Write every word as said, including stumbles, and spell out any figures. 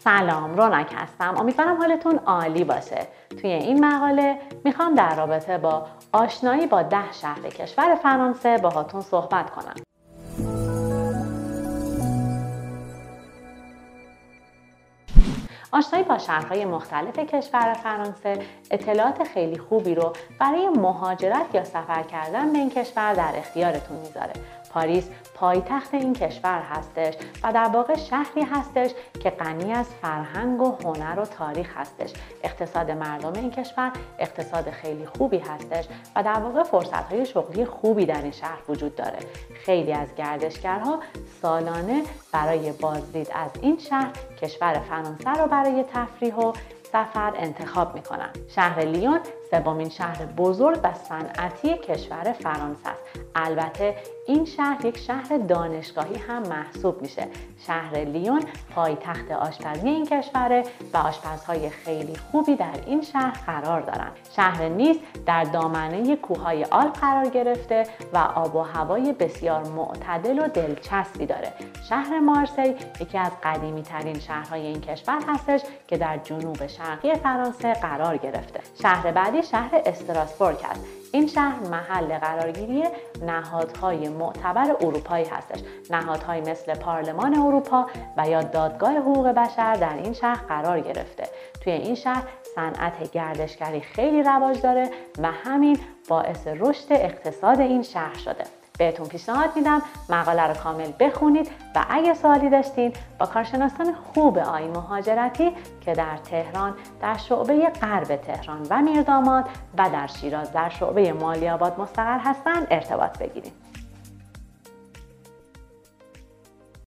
سلام، رونق هستم. امیدوارم حالتون عالی باشه. توی این مقاله میخوام در رابطه با آشنایی با ده شهر کشور فرانسه باهاتون صحبت کنم. آشنایی با شهرهای مختلف کشور فرانسه اطلاعات خیلی خوبی رو برای مهاجرت یا سفر کردن به این کشور در اختیارتون میذاره. پاریس پایتخت این کشور هستش و در واقع شهری هستش که غنی از فرهنگ و هنر و تاریخ هستش. اقتصاد مردم این کشور اقتصاد خیلی خوبی هستش و در واقع فرصت‌های شغلی خوبی در این شهر وجود داره. خیلی از گردشگرها سالانه برای بازدید از این شهر کشور فرانسه رو برای تفریح و سفر انتخاب میکنن. شهر لیون سومین شهر بزرگ و صنعتی کشور فرانسه است. البته این شهر یک شهر دانشگاهی هم محسوب میشه. شهر لیون پایتخت آشپزی این کشوره و آشپزهای خیلی خوبی در این شهر قرار دارن. شهر نیس در دامنه کوههای آلپ قرار گرفته و آب و هوای بسیار معتدل و دلچسبی داره. شهر مارسی یکی از قدیمی ترین شهرهای این کشور هستش که در جنوب شرقی فرانسه قرار گرفته. شهر بعدی شهر استراسبورگ است. این شهر محل قرارگیری نهادهای معتبر اروپایی هستش. نهادهایی مثل پارلمان اروپا و یا دادگاه حقوق بشر در این شهر قرار گرفته. توی این شهر صنعت گردشگری خیلی رواج داره و همین باعث رشد اقتصاد این شهر شده. بهتون پیشنهاد میدم مقاله رو کامل بخونید و اگه سوالی داشتین با کارشناسان خوب آیین مهاجرتی که در تهران در شعبه غرب تهران و میرداماد و در شیراز در شعبه مالی‌آباد مستقر هستن ارتباط بگیرید.